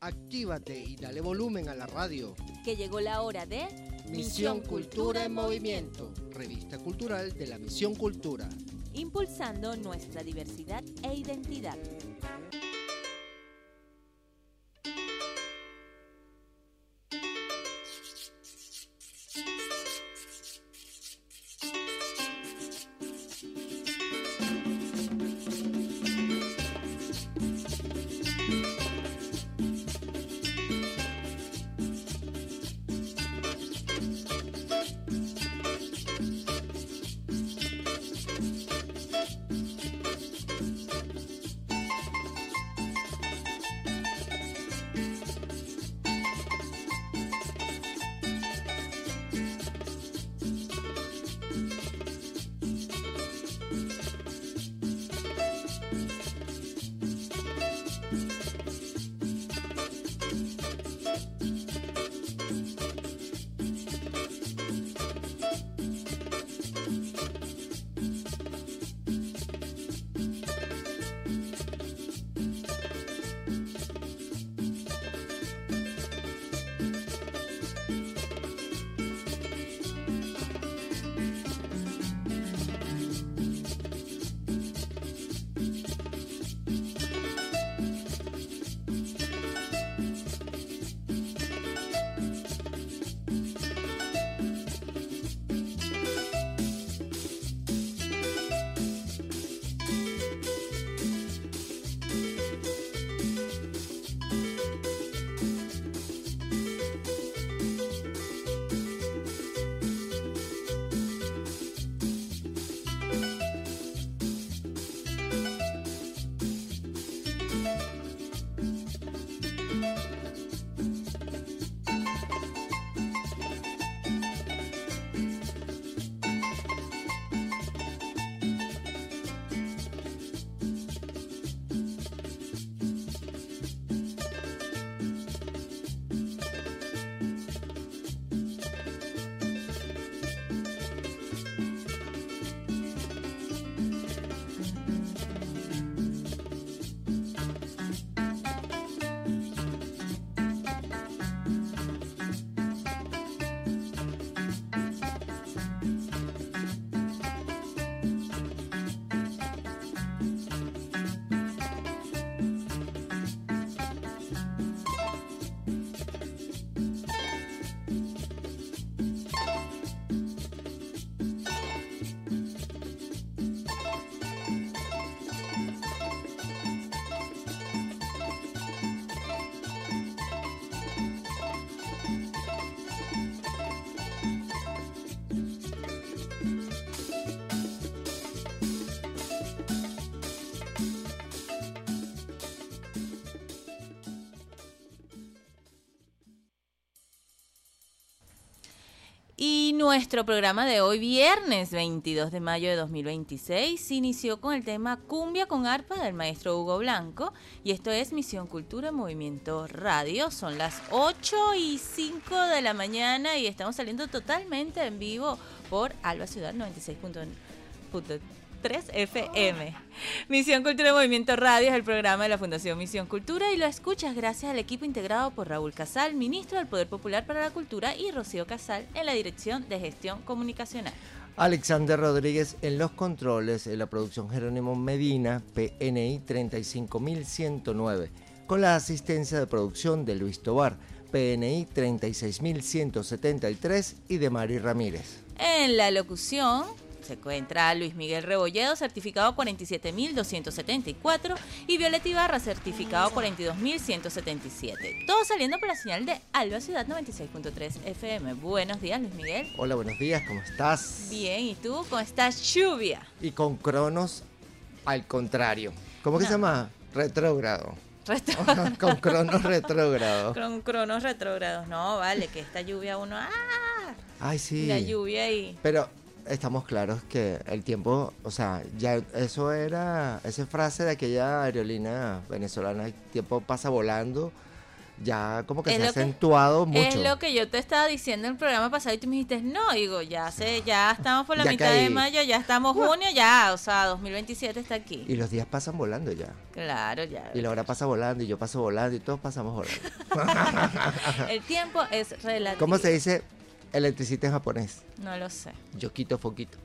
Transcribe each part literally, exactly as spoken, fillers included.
Actívate y dale volumen a la radio. Que llegó la hora de Misión Cultura en Movimiento, revista cultural de la Misión Cultura. Impulsando nuestra diversidad e identidad. Y nuestro programa de hoy, viernes veintidós de mayo de dos mil veintiséis, inició con el tema Cumbia con Arpa del maestro Hugo Blanco. Y esto es Misión Cultura en Movimiento Radio. Son las ocho y cinco de la mañana y estamos saliendo totalmente en vivo por Alba Ciudad noventa y seis punto tres F M. Misión Cultura en Movimiento Radio es el programa de la Fundación Misión Cultura y lo escuchas gracias al equipo integrado por Raúl Casal, ministro del Poder Popular para la Cultura, y Rocío Casal en la Dirección de Gestión Comunicacional. Alexander Rodríguez en los controles, en la producción Jerónimo Medina, P N I treinta y cinco mil ciento nueve, con la asistencia de producción de Luis Tobar, P N I treinta y seis mil ciento setenta y tres, y de Mari Ramírez. En la locución se encuentra Luis Miguel Rebolledo, certificado cuarenta y siete mil doscientos setenta y cuatro, y Violeta Ibarra, certificado cuarenta y dos mil ciento setenta y siete. Todo saliendo por la señal de Alba Ciudad noventa y seis punto tres F M. Buenos días, Luis Miguel. Hola, buenos días, ¿cómo estás? Bien, ¿y tú? ¿Cómo estás, lluvia? Y con Cronos al contrario. ¿Cómo que no. se llama? Retrógrado. Retrógrado. Con Cronos retrógrado. Con Cronos retrógrados. No, vale, que esta lluvia uno... ¡Ah! Ay, sí. La lluvia y... Pero... estamos claros que el tiempo, o sea, ya eso era, esa frase de aquella aerolínea venezolana, el tiempo pasa volando, ya como que Es se ha lo que- acentuado mucho. Es lo que yo te estaba diciendo en el programa pasado y tú me dijiste, no, digo, ya sé, ya estamos por la Ya mitad de caí. mayo, ya estamos junio, ya, o sea, dos mil veintisiete está aquí. Y los días pasan volando ya. Claro, ya. Y la hora pasa volando y yo paso volando y todos pasamos volando. El tiempo es relativo. ¿Cómo se dice electricista en japonés? No lo sé. Yo quito foquito.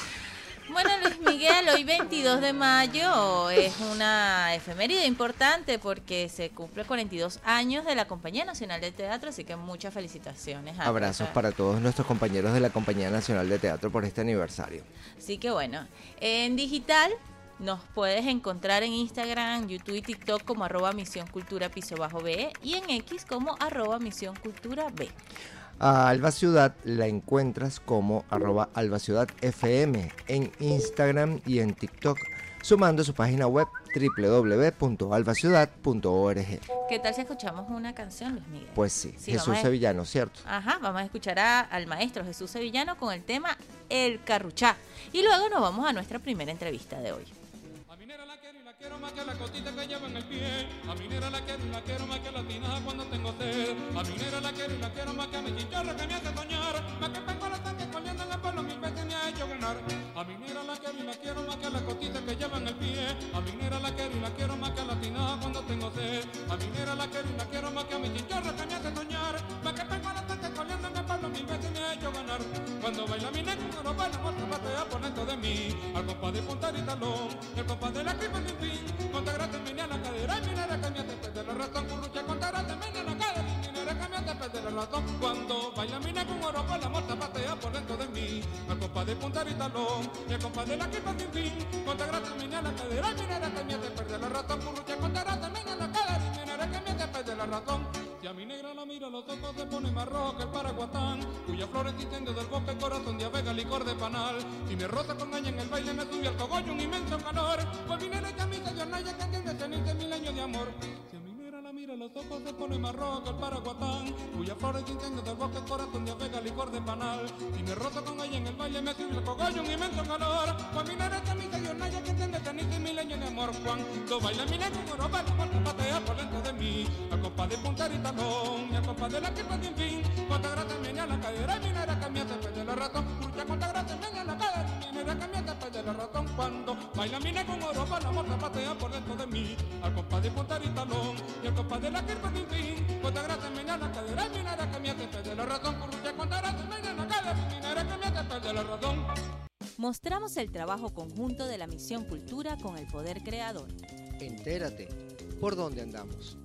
Bueno, Luis Miguel, hoy veintidós de mayo es una efeméride importante porque se cumple cuarenta y dos años de la Compañía Nacional de Teatro, así que muchas felicitaciones. a- Abrazos para todos nuestros compañeros de la Compañía Nacional de Teatro por este aniversario. Así que bueno, en digital nos puedes encontrar en Instagram, YouTube y TikTok como arroba Misión Cultura piso bajo B y en X como arroba Misión Cultura B. A Alba Ciudad la encuentras como arroba Alba Ciudad F M en Instagram y en TikTok, sumando su página web doble u doble u doble u punto alba ciudad punto org. ¿Qué tal si escuchamos una canción, Luis Miguel? Pues sí, Sí, Jesús vamos a- Sevillano, ¿cierto? Ajá, vamos a escuchar a- al maestro Jesús Sevillano con el tema El Carruchá. Y luego nos vamos a nuestra primera entrevista de hoy. A minera la quiero y la quiero más que la cosita que lleva en el pie. A minera la quiero y la quiero más que la tinaja cuando tengo sed. A minera la quiero y la quiero más que mi chinchorra que me hace soñar. Más que tengo los tanques corriendo en el pueblo mil veces me ha hecho ganar. A minera la quiero y la quiero más que la cosita que lleva en el pie. A minera la quiero y la quiero más que la tinaja cuando tengo sed. A minera la quiero y la quiero más que mi chinchorra que me hace soñar. Más que tengo los tanques corriendo en el pueblo mil veces me ha hecho ganar. Cuando baila mi negra no baila por patea por dentro de mí. Al compás de punta y talón, el compás de la cripa sin fin. Contra grasa me a la cadera y minera que me hace perder la razón. Currucha contra grasa me a la cadera y minera que me hace perder la razón. Cuando baila mi negra con oro por la morta patea por dentro de mí. Al compás de punta y talón, el compás de la cripa sin fin. Contra grasa me a la cadera y minera que me hace perder la razón. Currucha contra grasa me a la cadera y minera que me hace perder la razón. Si a mi negra la mira los ojos se pone más rojo que el paraguatán, cuya flor es incendio del bosque, corazón de avega, licor de panal. Y me rosa con aña en el baile me sube al cogollo un inmenso calor. Pues mi negra camisa de hornalla que entiende cenirse mil años de amor. Si a mi negra la mira los ojos se pone más rojo que el paraguatán, cuya flor es incendio del bosque, corazón de avega, licor de panal. Y me rosa con ella en el baile me sube al cogollo un inmenso calor. Pues mi negra camisa de hornalla que entiende cenirse mil años de amor. Cuando baila mi negra con oro para la patea por dentro de mí. Al compás de punta y talón, y al compás de la cripa sin fin. Contra grasa me a la cadera y mi negra que me hace perder la razón. Lucha contra grasa me a la cadera y mi negra que me hace perder la razón. Cuando baila mi negra con oro para la morta patea por dentro de mí. Al compás de punta y talón, y al compás de la cripa sin fin. Contra grasa me a la cadera y mi negra que me hace perder la razón. Lucha contra grasa me a la cadera y mi negra que me hace perder la razón. Mostramos el trabajo conjunto de la Misión Cultura con el Poder Creador. Entérate, ¿por dónde andamos?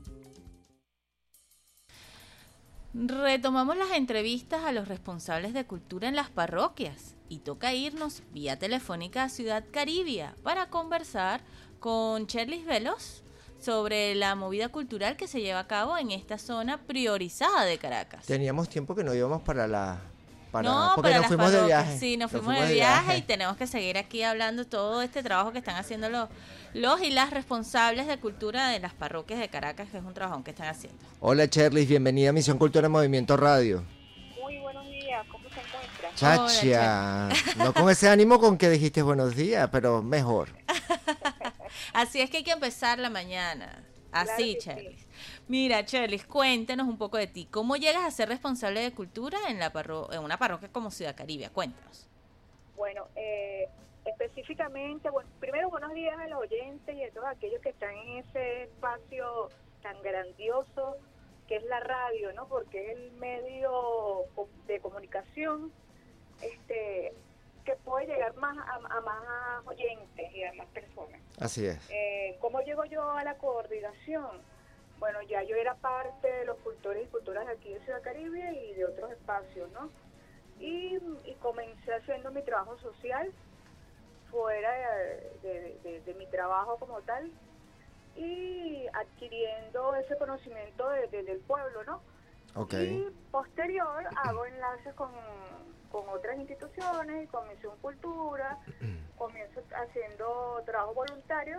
Retomamos las entrevistas a los responsables de cultura en las parroquias y toca irnos vía telefónica a Ciudad Caribia para conversar con Cherlis Veloz sobre la movida cultural que se lleva a cabo en esta zona priorizada de Caracas. Teníamos tiempo que no íbamos para la... Para, no, porque para nos las fuimos de parroquias. viaje. Sí, nos fuimos, de viaje, y tenemos que seguir aquí hablando todo este trabajo que están haciendo los, los y las responsables de cultura de las parroquias de Caracas, que es un trabajón que están haciendo. Hola Cherlis, bienvenida a Misión Cultura en Movimiento Radio. Muy buenos días, ¿cómo se encuentra? Chacha, no con ese ánimo con que dijiste buenos días, pero mejor. Así es que hay que empezar la mañana. Así, Claro que Cherlis. Mira, Cherlis, cuéntanos un poco de ti. ¿Cómo llegas a ser responsable de cultura en la parro en una parroquia como Ciudad Caribia? Cuéntanos. Bueno, eh, específicamente, bueno, primero buenos días a los oyentes y a todos aquellos que están en ese espacio tan grandioso que es la radio, ¿no? Porque es el medio de comunicación este que puede llegar más a, a más oyentes y a más personas. Así es. Eh, ¿Cómo llego yo a la coordinación? Bueno, ya yo era parte de los cultores y culturas de aquí de Ciudad Caribe y de otros espacios, ¿no? Y, y comencé haciendo mi trabajo social fuera de, de, de, de mi trabajo como tal y adquiriendo ese conocimiento de, de, del pueblo, ¿no? Okay. Y posterior hago enlaces con, con otras instituciones y con Misión Cultura, comienzo haciendo trabajo voluntario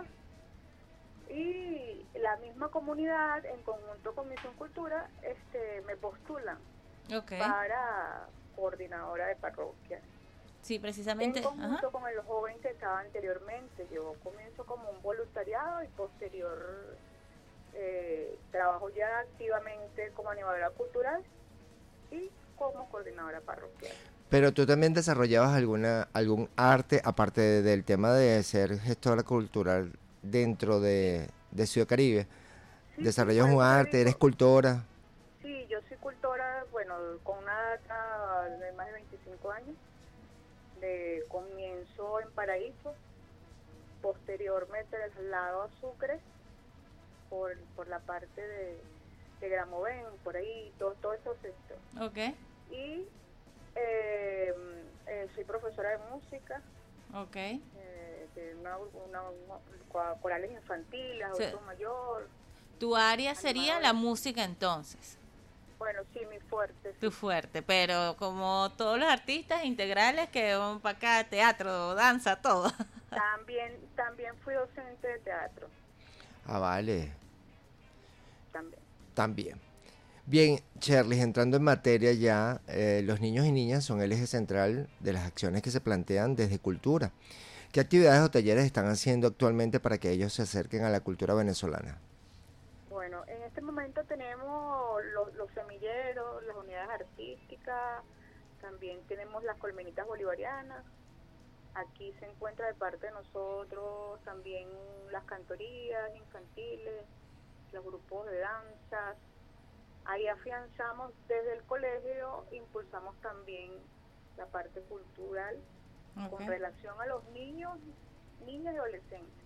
y la misma comunidad en conjunto con Misión Cultura este, me postulan Okay. para coordinadora de parroquia. Sí, precisamente. En conjunto Ajá. con el joven que estaba anteriormente. Yo comienzo como un voluntariado y posterior eh, trabajo ya activamente como animadora cultural y como coordinadora parroquial. Pero tú también desarrollabas alguna algún arte, aparte de- del tema de ser gestora cultural dentro de, de Ciudad Caribe. Sí, ¿Desarrollas sí, por un eso te arte? digo, ¿Eres escultora? sí, yo soy cultora, bueno, con una data de más de veinticinco años. De comienzo en Paraíso, posterior me traslado a Sucre por, por la parte de, de Gramovén, por ahí, todo, todo eso sector. Ok, Y eh, eh, soy profesora de música, ok. eh, de una, una, una- corales infantiles, Sí. adulto mayor. Tu área sería la Animadora. música entonces, Bueno, sí, mi fuerte. Sí. tu fuerte, pero como todos los artistas integrales que van para acá, teatro, danza, todo. También, también fui docente de teatro, Ah, vale, también. también. Bien, Cherly, entrando en materia ya, eh, los niños y niñas son el eje central de las acciones que se plantean desde Cultura. ¿Qué actividades o talleres están haciendo actualmente para que ellos se acerquen a la cultura venezolana? Bueno, en este momento tenemos los, los semilleros, las unidades artísticas, también tenemos las colmenitas bolivarianas. Aquí se encuentra de parte de nosotros también las cantorías infantiles, los grupos de danzas. Ahí afianzamos desde el colegio, impulsamos también la parte cultural con Ok. relación a los niños, niñas y adolescentes.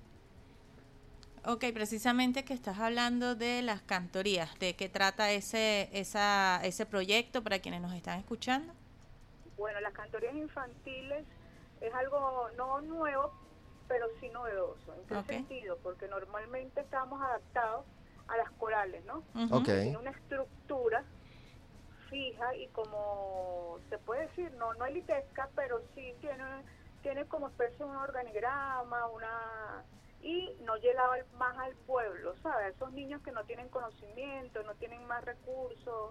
Ok, precisamente que estás hablando de las cantorías, ¿de qué trata ese, esa, ese proyecto para quienes nos están escuchando? Bueno, las cantorías infantiles es algo no nuevo, pero sí novedoso. ¿En qué Ok. sentido? Porque normalmente estamos adaptados a las corales, ¿no? Ujú. Ok. Tiene una estructura fija y como se puede decir, no no elitesca, pero sí tiene tiene como especie un organigrama, una y no llegaba al- más al pueblo, ¿sabes? Esos niños que no tienen conocimiento, no tienen más recursos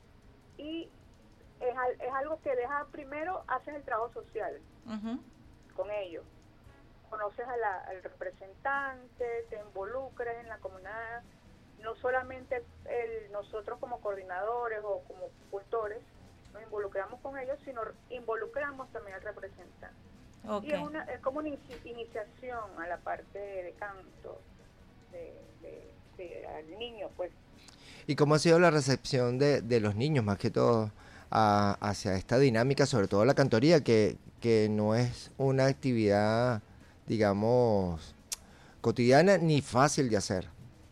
y es, al- es algo que deja primero, haces el trabajo social Ujú. con ellos, conoces a la- al representante, te involucras en la comunidad, no solamente el, nosotros como coordinadores o como cultores nos involucramos con ellos, sino involucramos también al representante. Ok. Y es, una, es como una inici- iniciación a la parte de canto de, de- de- al niño, pues. ¿Y cómo ha sido la recepción de, de los niños, más que todo, a- hacia esta dinámica, sobre todo la cantoría, que, que no es una actividad, digamos, cotidiana ni fácil de hacer?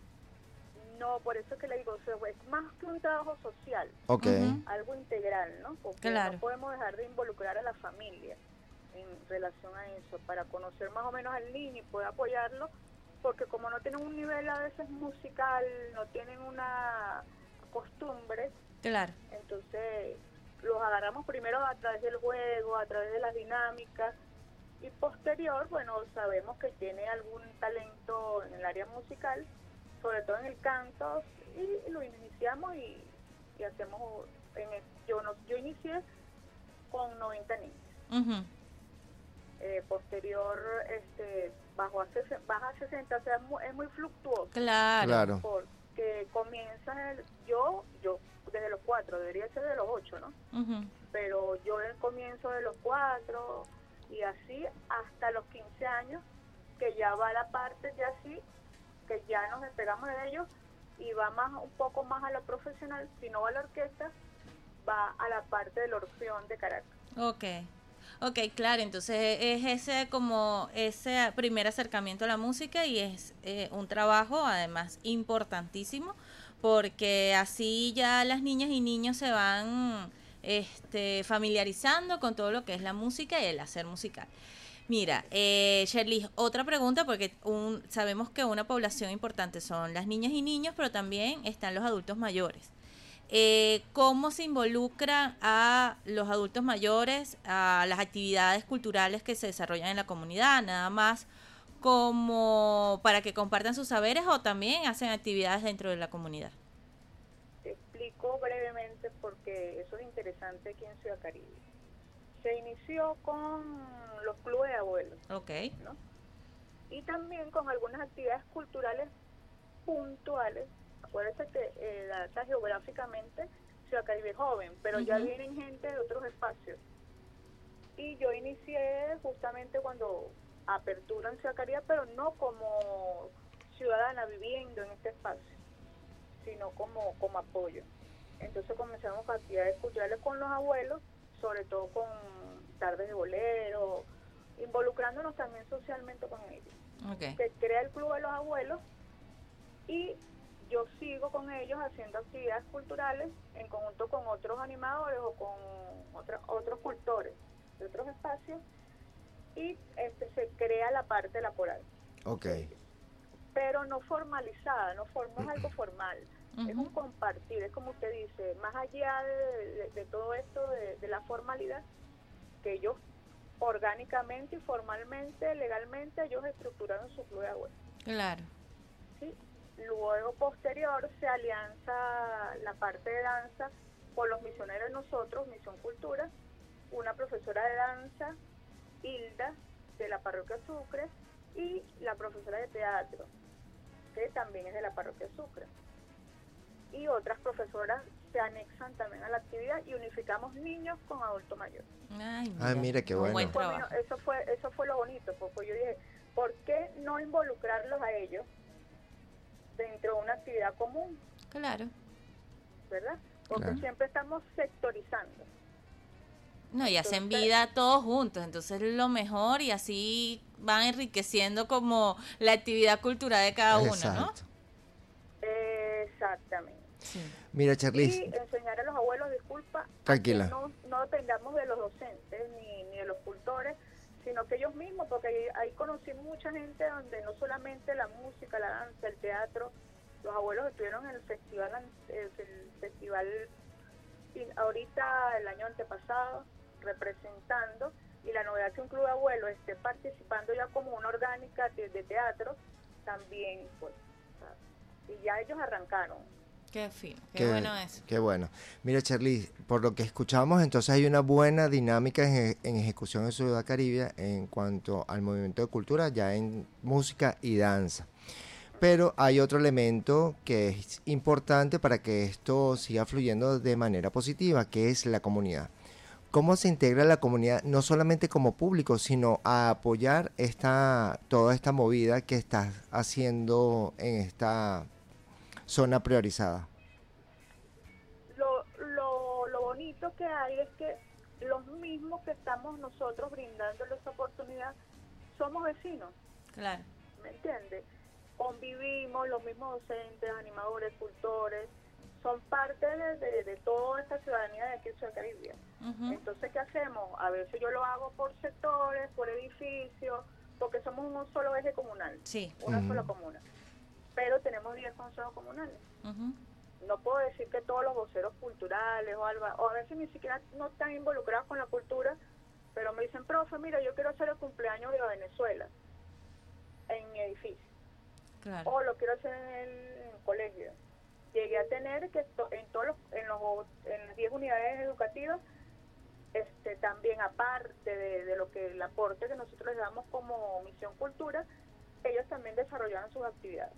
No, por eso que le digo, o sea, es más que un trabajo social, Ok, Ujú. algo integral, ¿no? Porque Claro. no podemos dejar de involucrar a la familia en relación a eso, para conocer más o menos al niño y poder apoyarlo, porque como no tienen un nivel a veces musical, no tienen una costumbre, Claro. entonces los agarramos primero a través del juego, a través de las dinámicas, y posterior, bueno, sabemos que tiene algún talento en el área musical, sobre todo en el canto, y lo iniciamos y, y hacemos, en el- yo, no, yo inicié con noventa niños. Ujú. Eh, posterior este bajo a sesenta, baja a sesenta, o sea, es muy, es muy fluctuoso, Claro. claro. porque comienza el, yo yo desde los cuatro, debería ser de los ocho, ¿no? Ujú. Pero yo el comienzo de los cuatro y así hasta los quince años, que ya va la parte de así, que ya nos despegamos de ellos y va más un poco más a lo profesional. Si no va a la orquesta, va a la parte del Orfeón de Caracas. Ok, ok, claro, entonces es ese como ese primer acercamiento a la música y es eh, un trabajo además importantísimo porque así ya las niñas y niños se van este, familiarizando con todo lo que es la música y el hacer musical. Mira, eh, Shirley, otra pregunta porque un, sabemos que una población importante son las niñas y niños, pero también están los adultos mayores. Eh, ¿Cómo se involucra a los adultos mayores a las actividades culturales que se desarrollan en la comunidad? Nada más como para que compartan sus saberes o también hacen actividades dentro de la comunidad. Te explico brevemente porque eso es interesante aquí en Ciudad Caribe. Se inició con los clubes de abuelos, Ok. ¿no? Y también con algunas actividades culturales puntuales. Acuérdense que eh, data geográficamente Ciudad Caribe es joven, pero uh-huh. ya vienen gente de otros espacios. Y yo inicié justamente cuando apertura en Ciudad Caribe, pero no como ciudadana viviendo en este espacio, sino como, como apoyo. Entonces comenzamos con actividades culturales con los abuelos, sobre todo con tardes de bolero, involucrándonos también socialmente con ellos. Okay. Se crea el Club de los Abuelos y yo sigo con ellos haciendo actividades culturales en conjunto con otros animadores o con otra, otros cultores de otros espacios, y este se crea la parte laboral. Okay. Pero no formalizada, no, for, no es algo formal, uh-huh. es un compartir, es como usted dice, más allá de, de, de todo esto, de, de la formalidad, que ellos orgánicamente y formalmente, legalmente, ellos estructuraron su club de abuelos. Claro. ¿Sí? Luego, posterior, se alianza la parte de danza con los misioneros nosotros, Misión Cultura, una profesora de danza, Hilda, de la parroquia Sucre, y la profesora de teatro, que también es de la parroquia Sucre. Y otras profesoras se anexan también a la actividad y unificamos niños con adultos mayores. Ay, mira, Ay, mira qué bueno. Buen bueno eso fue eso fue lo bonito, porque yo dije, ¿por qué no involucrarlos a ellos dentro de una actividad común? Claro. ¿Verdad? Porque Claro. siempre estamos sectorizando. No, y hacen Entonces, vida todos juntos, entonces es lo mejor, y así van enriqueciendo como la actividad cultural de cada uno, ¿no? Exacto. Exactamente. Sí. Mira, Charlize, Y enseñar a los abuelos, disculpa, Tranquila. a que no, no dependamos de los docentes ni, ni de los cultores, sino que ellos mismos, porque ahí, ahí conocí mucha gente donde no solamente la música, la danza, el teatro, los abuelos estuvieron en el festival, el, el festival ahorita el año antepasado, representando, y la novedad que un club de abuelos esté participando ya como una orgánica de, de teatro, también, pues, y ya ellos arrancaron. Qué fino, qué, qué bueno eso. Qué bueno. Mira, Charlize, por lo que escuchamos, entonces hay una buena dinámica en, en ejecución en Ciudad Caribe en cuanto al movimiento de cultura, ya en música y danza. Pero hay otro elemento que es importante para que esto siga fluyendo de manera positiva, que es la comunidad. ¿Cómo se integra la comunidad, no solamente como público, sino a apoyar esta toda esta movida que estás haciendo en esta zona priorizada? Lo, lo, lo bonito que hay es que los mismos que estamos nosotros brindándoles esa oportunidad somos vecinos. Claro. ¿Me entiendes? Convivimos, los mismos docentes, animadores, cultores, son parte de, de, de toda esta ciudadanía de aquí en Ciudad Caribe. Uh-huh. Entonces, ¿qué hacemos? A veces yo lo hago por sectores, por edificios, porque somos un solo eje comunal, sí. una uh-huh. sola comuna. Pero tenemos diez consejos comunales. Uh-huh. No puedo decir que todos los voceros culturales o algo, o a veces ni siquiera no están involucrados con la cultura, pero me dicen, profe, mira, yo quiero hacer el cumpleaños de Venezuela en mi edificio. Claro. O lo quiero hacer en el, en el colegio. Llegué a tener que to, en todos los, en los en las diez unidades educativas, este también aparte de, de lo que el aporte que nosotros les damos como Misión Cultura, ellos también desarrollaron sus actividades.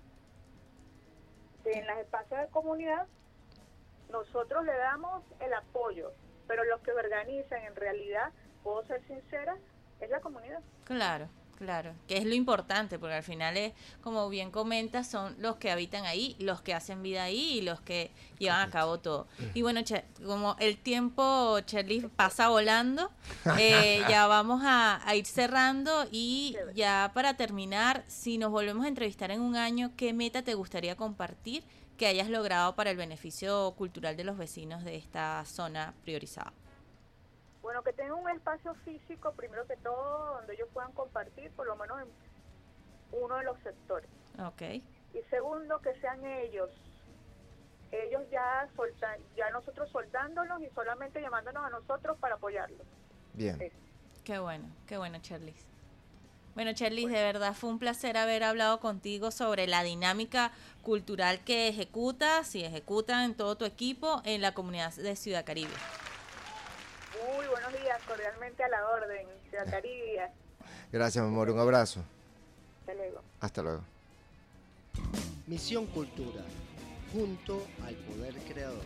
En los espacios de comunidad nosotros le damos el apoyo, pero los que organizan en realidad, puedo ser sincera, es la comunidad. Claro. Claro, que es lo importante, porque al final es, como bien comentas, son los que habitan ahí, los que hacen vida ahí y los que llevan a cabo todo. Y bueno, como el tiempo, Charlize, pasa volando, eh, ya vamos a, a ir cerrando y ya para terminar, si nos volvemos a entrevistar en un año, ¿qué meta te gustaría compartir que hayas logrado para el beneficio cultural de los vecinos de esta zona priorizada? Bueno, que tengan un espacio físico, primero que todo, donde ellos puedan compartir, por lo menos en uno de los sectores. Okay. Y segundo, que sean ellos, ellos ya soltan, ya nosotros soltándolos y solamente llamándonos a nosotros para apoyarlos. Bien. Sí. Qué bueno, qué bueno, Charlize. Bueno, Charlize, bueno. de verdad fue un placer haber hablado contigo sobre la dinámica cultural que ejecutas y ejecutan en todo tu equipo en la comunidad de Ciudad Caribe. Muy buenos días, cordialmente a la orden, Ciudad Caribe. Gracias, mi amor, un abrazo. Hasta luego. Hasta luego. Misión Cultura, junto al poder creador.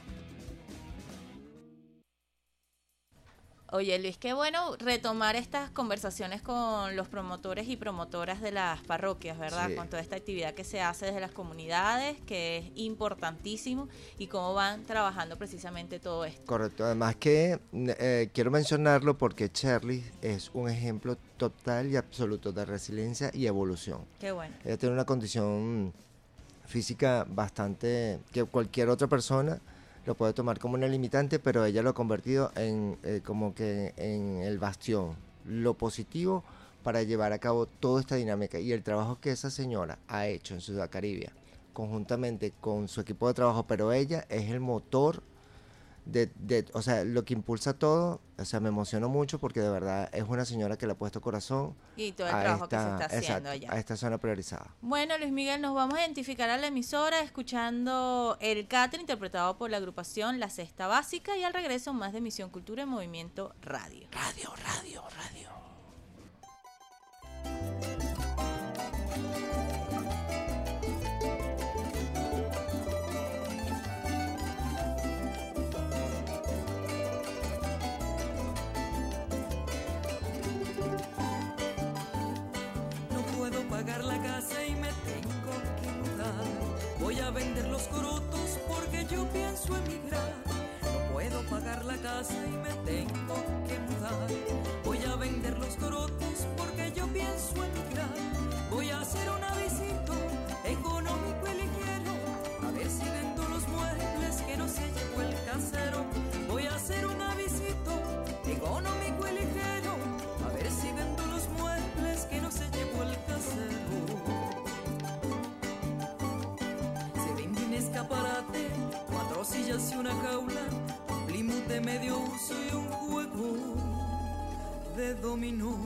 Oye Luis, qué bueno retomar estas conversaciones con los promotores y promotoras de las parroquias, ¿verdad? Sí. Con toda esta actividad que se hace desde las comunidades, que es importantísimo, y cómo van trabajando precisamente todo esto. Correcto, además que eh, quiero mencionarlo porque Shirley es un ejemplo total y absoluto de resiliencia y evolución. Qué bueno. Ella tiene una condición física bastante, que cualquier otra persona lo puede tomar como una limitante, pero ella lo ha convertido en eh, como que en el bastión, lo positivo para llevar a cabo toda esta dinámica. Y el trabajo que esa señora ha hecho en Ciudad Caribe, conjuntamente con su equipo de trabajo, pero ella es el motor de, de, o sea, lo que impulsa todo. O sea, me emociono mucho porque de verdad es una señora que le ha puesto corazón Y todo el a trabajo esta, que se está haciendo exacto, allá. a esta zona priorizada. Bueno, Luis Miguel, nos vamos a identificar a la emisora escuchando el Catre, interpretado por la agrupación La Cesta Básica, y al regreso más de Misión Cultura en Movimiento Radio. Radio, radio, radio. Pagar la casa y me tengo que mudar. Voy a vender los corotos porque yo pienso emigrar. No puedo pagar la casa y me tengo que mudar. Voy a vender los corotos porque yo pienso emigrar. Voy a hacer un avisito económico y ligero, a ver si vendo los muebles que no se llevó el casero. Voy a hacer un avisito económico y ligero, a ver si vendo los muebles que no se llevó el casero. Se vende un escaparate, cuatro sillas y una jaula, un plymouth de medio uso y un juego de dominó.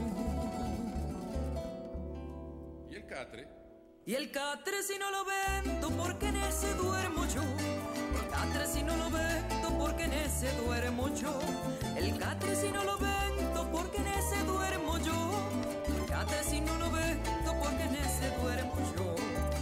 ¿Y el catre? Y el catre si no lo vendo porque en ese duermo yo. El catre si no lo vendo porque en ese duermo yo. El catre si no lo vendo porque en ese duermo yo. El catre si no lo vendo porque en ese duermo yo.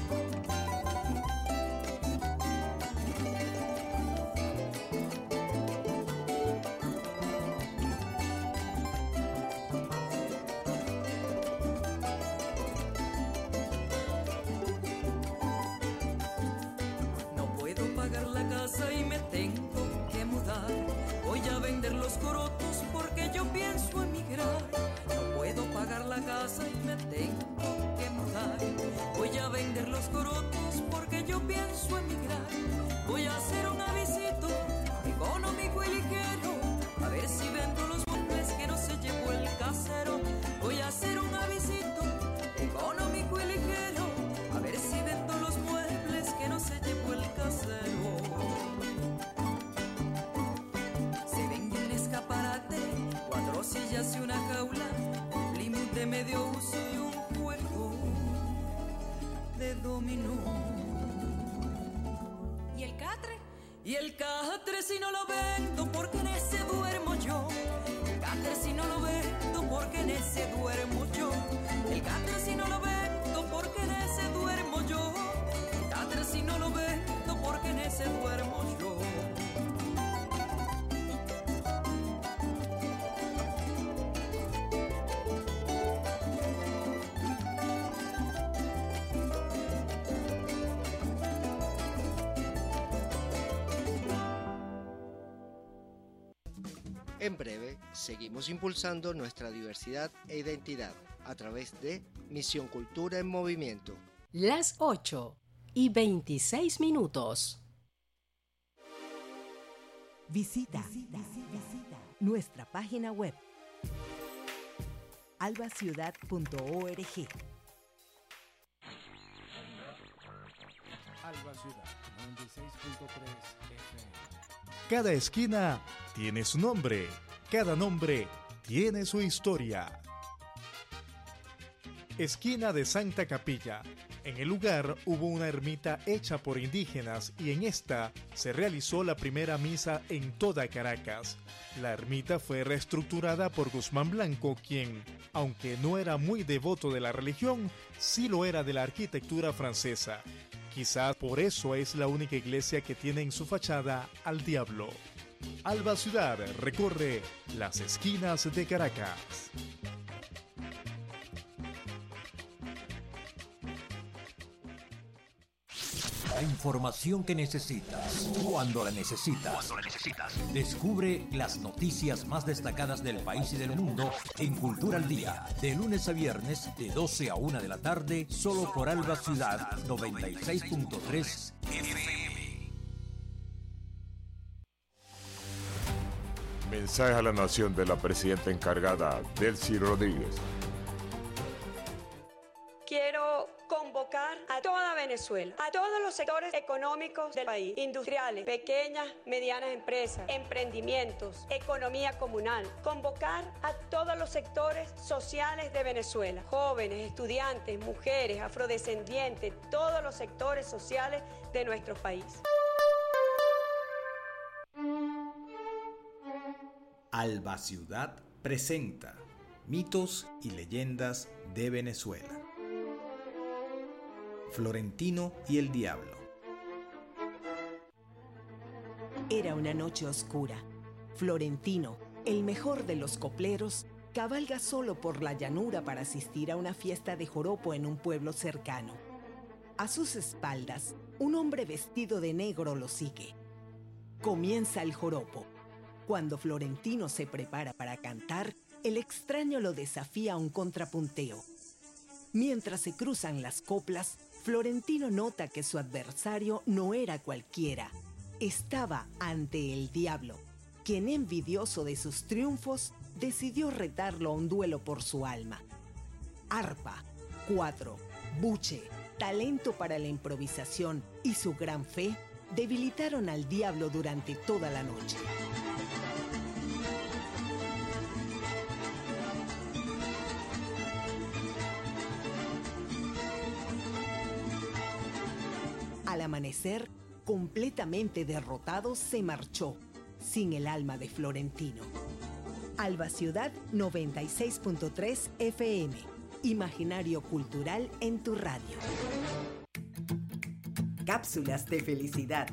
Y me tengo que mudar. Voy a vender los corotos porque yo pienso emigrar. No puedo pagar la casa y me tengo que mudar. Voy a vender los corotos porque yo pienso emigrar. Voy a hacer un avisito económico y ligero, a ver si vendo los muebles que no se llevó el casero. Voy a hacer un avisito económico y ligero, a ver si vendo los muebles que no se llevó el casero. Sillas y una jaula, un plymouth de medio uso y un juego de dominó. ¿Y el catre? Y el catre si no lo vendo porque en ese duermo yo. El catre si no lo vendo porque en ese duermo yo. El catre si no lo vendo porque en ese duermo yo. El catre si no lo vendo porque en ese duermo yo. En breve, seguimos impulsando nuestra diversidad e identidad a través de Misión Cultura en Movimiento. Las ocho y veintiséis minutos. Visita, visita, visita nuestra página web albaciudad punto org. Alba Ciudad noventa y seis punto tres F M. Cada esquina tiene su nombre, cada nombre tiene su historia. Esquina de Santa Capilla, En el lugar hubo una ermita hecha por indígenas y en esta se realizó la primera misa en toda Caracas. La ermita fue reestructurada por Guzmán Blanco, quien, aunque no era muy devoto de la religión, sí lo era de la arquitectura francesa. Quizás por eso es la única iglesia que tiene en su fachada al diablo. Alba Ciudad recorre las esquinas de Caracas. La información que necesitas, cuando la necesitas. Cuando la necesitas. Descubre las noticias más destacadas del país y del mundo en Cultura al Día, de lunes a viernes, de doce a una de la tarde, solo por Alba Ciudad noventa y seis punto tres F M. Mensaje a la nación de la presidenta encargada, Delcy Rodríguez. Quiero convocar a toda Venezuela, a todos los sectores económicos del país, industriales, pequeñas, medianas empresas, emprendimientos, economía comunal, convocar a todos los sectores sociales de Venezuela, jóvenes, estudiantes, mujeres, afrodescendientes, todos los sectores sociales de nuestro país. Alba Ciudad presenta Mitos y Leyendas de Venezuela. Florentino y el Diablo. Era una noche oscura. Florentino, el mejor de los copleros, cabalga solo por la llanura para asistir a una fiesta de joropo en un pueblo cercano. A sus espaldas, un hombre vestido de negro lo sigue. Comienza el joropo. Cuando Florentino se prepara para cantar, el extraño lo desafía a un contrapunteo. Mientras se cruzan las coplas, Florentino nota que su adversario no era cualquiera. Estaba ante el diablo, quien, envidioso de sus triunfos, decidió retarlo a un duelo por su alma. Arpa, cuatro, buche, talento para la improvisación y su gran fe debilitaron al diablo durante toda la noche. Al amanecer, completamente derrotado, se marchó, sin el alma de Florentino. Alba Ciudad noventa y seis punto tres F M. Imaginario cultural en tu radio. Cápsulas de felicidad.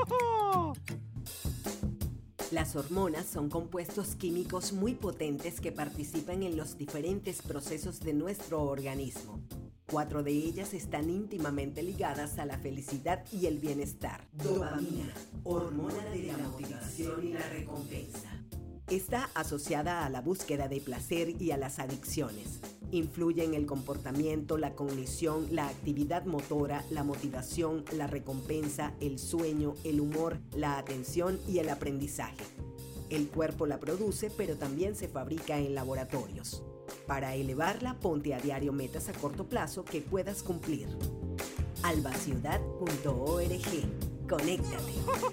Las hormonas son compuestos químicos muy potentes que participan en los diferentes procesos de nuestro organismo. Cuatro de ellas están íntimamente ligadas a la felicidad y el bienestar. Dopamina, hormona de la motivación y la recompensa. Está asociada a la búsqueda de placer y a las adicciones. Influye en el comportamiento, la cognición, la actividad motora, la motivación, la recompensa, el sueño, el humor, la atención y el aprendizaje. El cuerpo la produce, pero también se fabrica en laboratorios. Para elevarla, ponte a diario metas a corto plazo que puedas cumplir. alba ciudad punto org. Conéctate.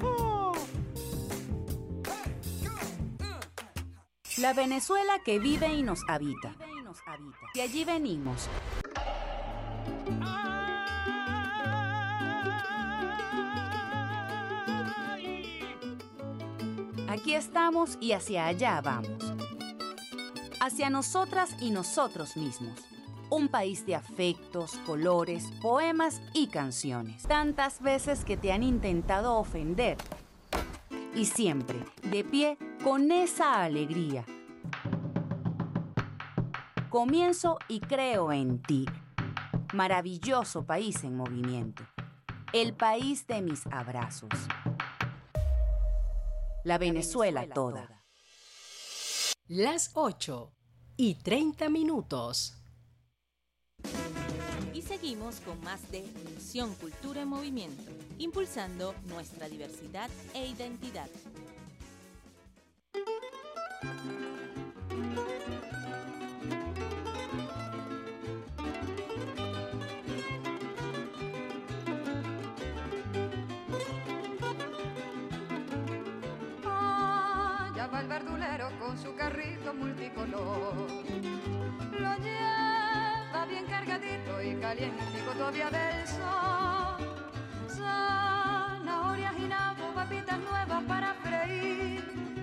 La Venezuela que vive y nos habita. De allí venimos. Aquí estamos y hacia allá vamos. Hacia nosotras y nosotros mismos. Un país de afectos, colores, poemas y canciones. Tantas veces que te han intentado ofender. Y siempre, de pie, con esa alegría. Comienzo y creo en ti. Maravilloso país en movimiento. El país de mis abrazos. La Venezuela toda. Las ocho y treinta minutos. Y seguimos con más de Misión Cultura en Movimiento, impulsando nuestra diversidad e identidad. El verdulero con su carrito multicolor lo lleva bien cargadito verdito y calientico todavía del sol. Zanahorias y nabo, papitas nuevas para freír.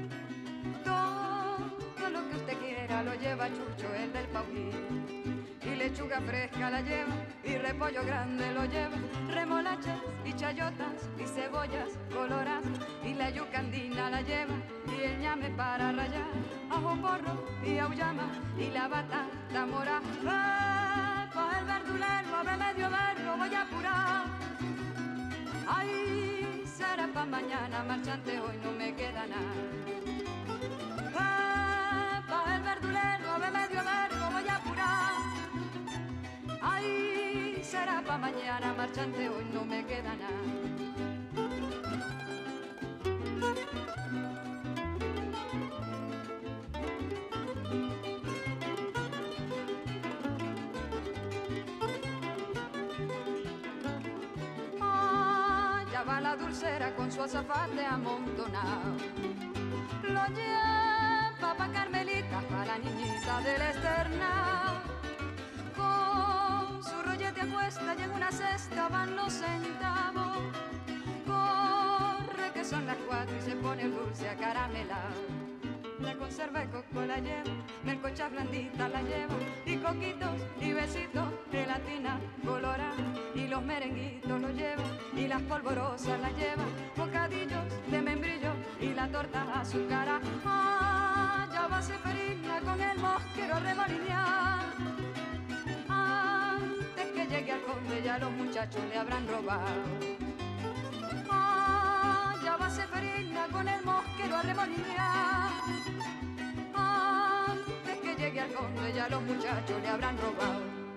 Todo lo que usted quiera lo lleva Chucho, el del Paujín. Y lechuga fresca la lleva, y repollo grande lo lleva, remolachas y chayotas y cebollas coloradas, y la yuca andina la lleva, y el ñame para rallar, ajo porro y auyama, y la batata mora. ¡Eh, pa' el verdulero, ave medio verlo voy a apurar! ¡Ay, será pa' mañana, marchante, hoy no me queda nada! ¡Eh, pa' el verdulero, ave medio verlo voy a apurar! Ay, será pa' mañana, marchante, hoy no me queda nada. Ah, ya va la dulcera con su azafate amontonado. Lo lleva pa' Carmelita, pa' la niñita del externado. Con su rollete a cuesta y en una cesta van los centavos. Corre que son las cuatro y se pone el dulce a caramelado. La conserva de coco la lleva, melcocha blandita la lleva, y coquitos y besitos, gelatina colorada, y los merenguitos lo lleva, y las polvorosas la lleva, bocadillos de membrillo y la torta azucarada. Ah, ya va Seferina con el mosquero a remolinear. Antes que llegue al conde ya los muchachos le habrán robado. Ah, ya va Seferina con el mosquero a remolinear. Antes que llegue al conde ya los muchachos le habrán robado.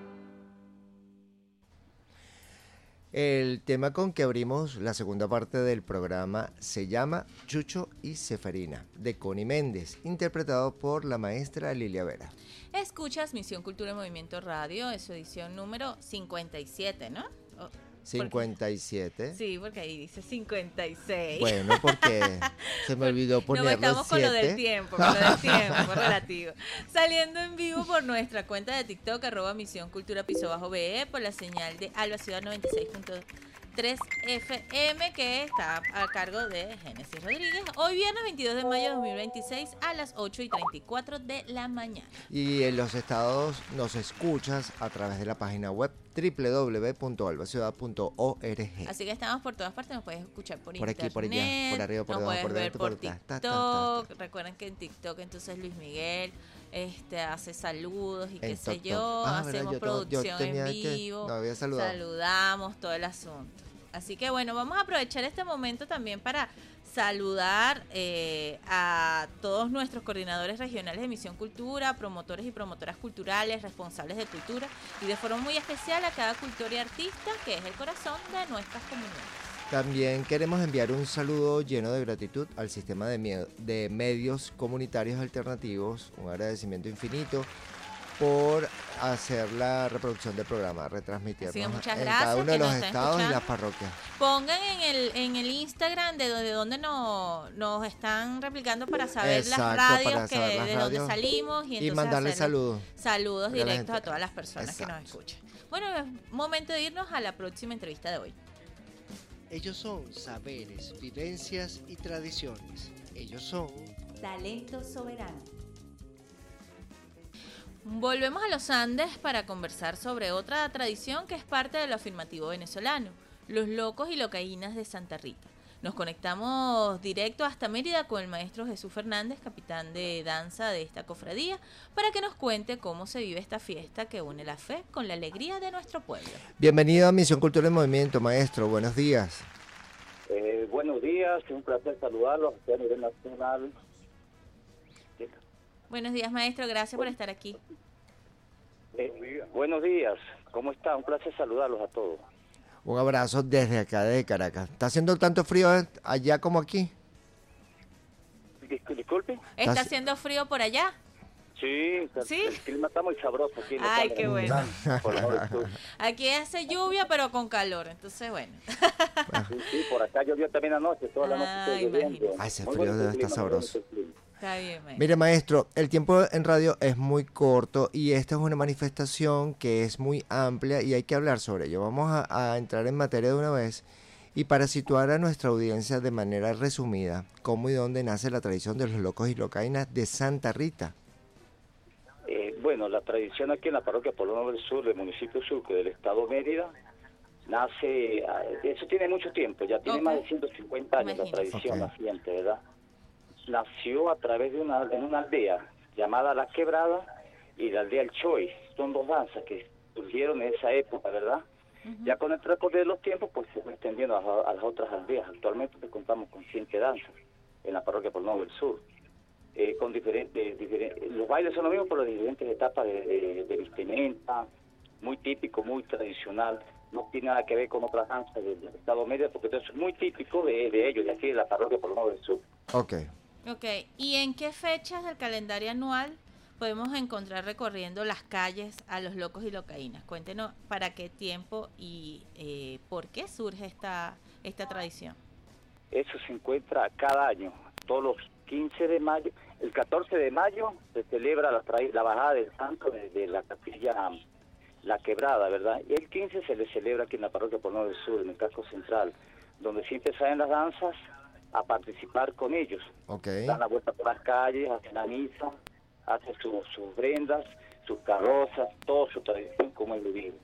El tema con que abrimos la segunda parte del programa se llama Chucho y Seferina, de Connie Méndez, interpretado por la maestra Lilia Vera. Escuchas Misión Cultura y Movimiento Radio, es su edición número cincuenta y siete, ¿no? Oh, cincuenta y siete. porque, sí, porque ahí dice cincuenta y seis. Bueno, porque se me olvidó ponerlo No, estamos con lo del siete. tiempo, con lo del tiempo relativo. Saliendo en vivo por nuestra cuenta de TikTok, arroba Misión Cultura piso bajo B E, por la señal de Alba Ciudad noventa y seis punto tres F M, que está a cargo de Génesis Rodríguez. Hoy viernes veintidós de mayo de dos mil veintiséis a las ocho y treinta y cuatro de la mañana. Y en los estados nos escuchas a través de la página web doble u doble u doble u punto alba ciudad punto org. Así que estamos por todas partes, nos puedes escuchar por, por internet. Por aquí, por allá, por arriba, por nos debajo, puedes por ver dentro, por por TikTok. ta, ta, ta, ta. Recuerden que en TikTok entonces Luis Miguel este hace saludos y En qué sé TikTok. yo, Ah, ¿verdad? hacemos Yo to- yo producción tenía en que- vivo, no había saludado. saludamos todo el asunto. Así que bueno, vamos a aprovechar este momento también para saludar eh, a todos nuestros coordinadores regionales de Misión Cultura, promotores y promotoras culturales, responsables de cultura, y de forma muy especial a cada cultor y artista que es el corazón de nuestras comunidades. También queremos enviar un saludo lleno de gratitud al sistema de, mie- de medios comunitarios alternativos, un agradecimiento infinito por hacer la reproducción del programa, retransmitirnos Así que muchas en gracias cada uno de que nos los estén estados y escuchando. las parroquias. Pongan en el en el Instagram de donde, donde no, nos están replicando para saber Exacto, las radios para que saber las de donde radios salimos y, y entonces mandarle hacer saludos. saludos A la directos gente. a todas las personas que nos Exacto. escuchan. Bueno, es momento de irnos a la próxima entrevista de hoy. Ellos son saberes, vivencias y tradiciones. Ellos son Talento soberano. Volvemos a los Andes para conversar sobre otra tradición que es parte de lo afirmativo venezolano, los locos y locaínas de Santa Rita. Nos conectamos directo hasta Mérida con el maestro Jesús Fernández, capitán de danza de esta cofradía, para que nos cuente cómo se vive esta fiesta que une la fe con la alegría de nuestro pueblo. Bienvenido a Misión Cultura en Movimiento, maestro. Buenos días. Eh, buenos días, es un placer saludarlos a nivel nacional. Buenos días, maestro, gracias por estar aquí. Eh, buenos días, ¿cómo está? Un placer saludarlos a todos. Un abrazo desde acá de Caracas. ¿Está haciendo tanto frío allá como aquí? Dis- Disculpe. ¿Está ¿Estás- haciendo frío por allá? Sí, ¿Sí? el clima está muy sabroso aquí. en los Ay, Andes qué bueno. mexicanos, por el norte sur. Aquí hace lluvia, pero con calor, entonces bueno. Sí, sí, por acá llovió también anoche, toda la noche Ah, estoy lloviendo. imagínese. Ah, ese Muy frío bonito debe el clima, estar muy bonito sabroso. el clima. Está bien, maestro. Mire, maestro, el tiempo en radio es muy corto y esta es una manifestación que es muy amplia y hay que hablar sobre ello. Vamos a, a entrar en materia de una vez y para situar a nuestra audiencia de manera resumida, ¿cómo y dónde nace la tradición de los locos y locainas de Santa Rita? Eh, bueno, la tradición aquí en la parroquia Polono del Sur, del municipio Sucre, del estado Mérida, nace, eso tiene mucho tiempo, ya tiene okay. más de ciento cincuenta años. Imagínate. La tradición okay. naciente, ¿verdad? Nació a través de una, en una aldea llamada La Quebrada y la aldea El Choy. Son dos danzas que surgieron en esa época, ¿verdad? Uh-huh. Ya con el transcurso de los tiempos, pues se fue extendiendo a, a las otras aldeas. Actualmente pues, contamos con siete danzas en la parroquia Polono del Sur. Eh, con diferentes, diferentes, los bailes son los mismos, pero diferentes etapas de, de, de vestimenta, muy típico, muy tradicional. No tiene nada que ver con otras danzas del, del estado Mérida, porque eso es muy típico de, de ellos, de aquí de la parroquia Polono del Sur. Ok. Ok, ¿y en qué fechas del calendario anual podemos encontrar recorriendo las calles a los locos y locaínas? Cuéntenos para qué tiempo y eh, por qué surge esta, esta tradición. Eso se encuentra cada año, todos los quince de mayo. El catorce de mayo se celebra la, la bajada del santo de, de la capilla La Quebrada, ¿verdad? Y el quince se le celebra aquí en la parroquia Polono del Sur, en el casco central, donde siempre salen las danzas a participar con ellos. Okay. Dan la vuelta por las calles, hacen la misa, hacen su, sus brendas, sus carrozas, toda su tradición como es vivido.